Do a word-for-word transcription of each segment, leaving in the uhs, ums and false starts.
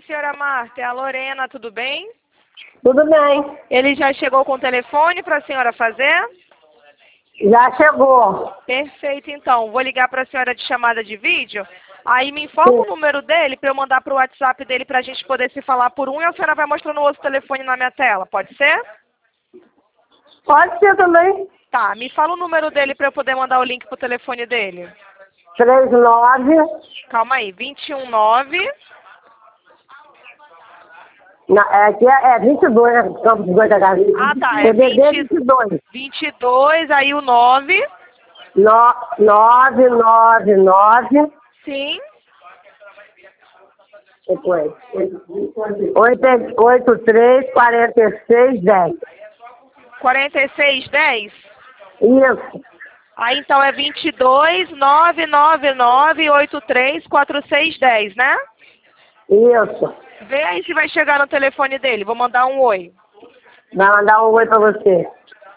senhora Marta, é a Lorena, tudo bem? Tudo bem. Ele já chegou com o telefone para a senhora fazer? Já chegou. Perfeito, então. Vou ligar para a senhora de chamada de vídeo. Aí me informa o número dele para eu mandar para o WhatsApp dele para a gente poder se falar por um e a senhora vai mostrando o outro telefone na minha tela, pode ser? Pode ser também. Tá, me fala o número dele para eu poder mandar o link pro telefone dele. três nove. Calma aí, vinte e um nove. Na, é, aqui é, é vinte e dois, né? Campos dos Goitacazes. Ah, tá, é C D D vinte, vinte e dois. vinte e dois, aí o nove. nove nove nove. Sim. Depois. oito três quatro seis dez. quarenta e seis dez? Isso. Aí então é vinte e dois, nove nove nove, oito três quatro seis dez, né? Isso. Vê aí se vai chegar no telefone dele. Vou mandar um oi. Vai mandar um oi pra você.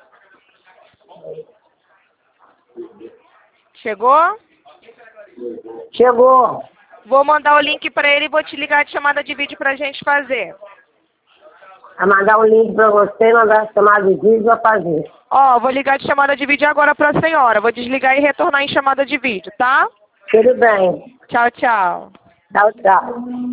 Chegou? Chegou. Vou mandar o link pra ele e vou te ligar de chamada de vídeo pra gente fazer. Vai mandar um link pra você, mandar a chamada de vídeo pra fazer. Ó, vou ligar de chamada de vídeo agora pra senhora. Vou desligar e retornar em chamada de vídeo, tá? Tudo bem. Tchau, tchau. Tchau, tchau.